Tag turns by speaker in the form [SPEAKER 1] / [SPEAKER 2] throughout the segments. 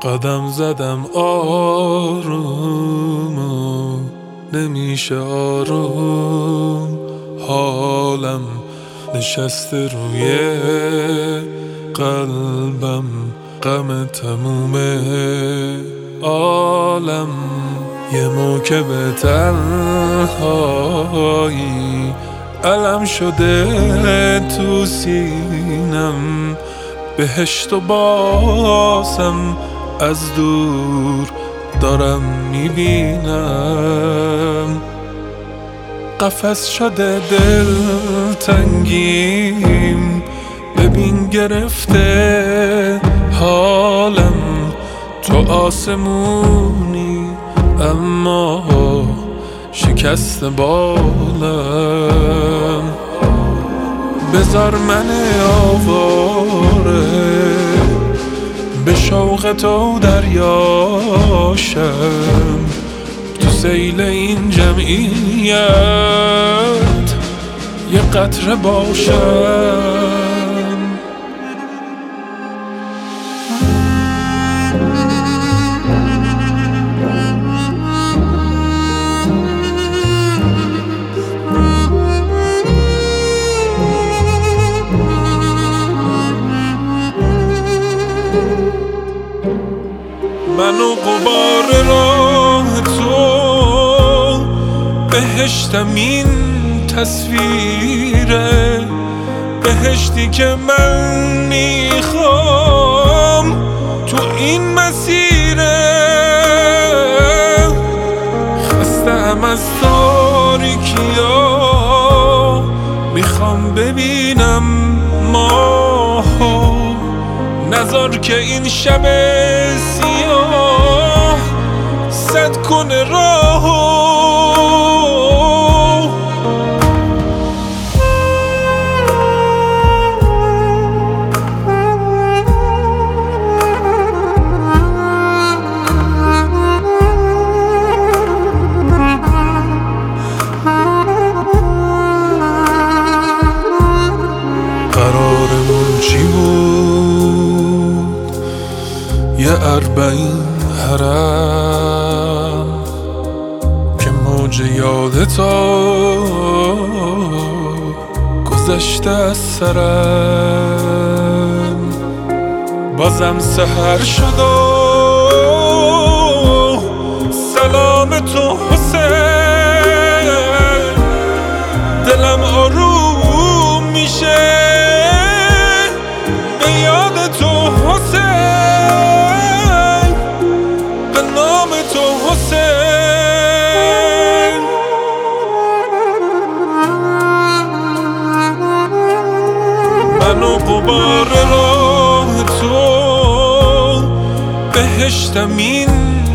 [SPEAKER 1] قدم زدم آروم و نمیشه آروم، حالم نشسته روی قلبم، غم تمومه عالم، یه موکب تنهایی علم شده تو سینم، بهشت و بازم از دور دارم میبینم، قفس شده دل تنگیم، ببین گرفته حالم، تو آسمونی اما شکست بالم، بذار من آواره به شوق تو دریاشم، تو سیل این جمعیت یه قطره باشم. من و غبار راه تو، بهشتم این تصویره، بهشتی که من میخوام تو این مسیره، خستم از تاریکیا، میخوام ببینم ماهو، نذار که این شب سیاه سد کنه راهو. قرارمون چی بود؟ یه 40 حرم که موج یادتا گذشته از سرم، بازم سحر شد و سلام تو حسین، دلم آروم میشه به یاد تو حسین، به نام تو حسین. من و غبار راه تو، بهشتم این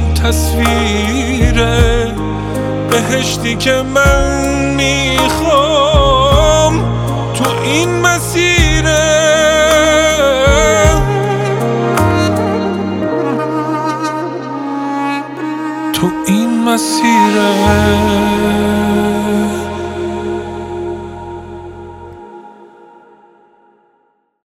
[SPEAKER 1] تصویره، بهشتی که من میخوام تو این مسیره، تو این مسیره.